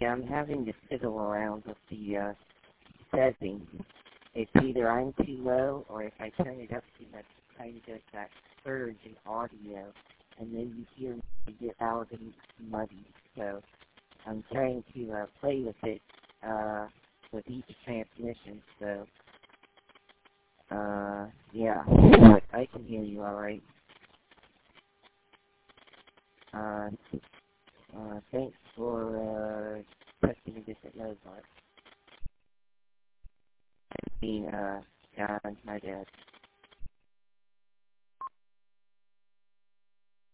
I'm having to fiddle around with the settings. It's either I'm too low or if I turn it up too much, it kind of does that surge in audio, and then you hear me get out and muddy. So I'm trying to play with it with each transmission. So yeah, but I can hear you all right. Thanks for testing a different mode, Mark. I mean, John, my dad.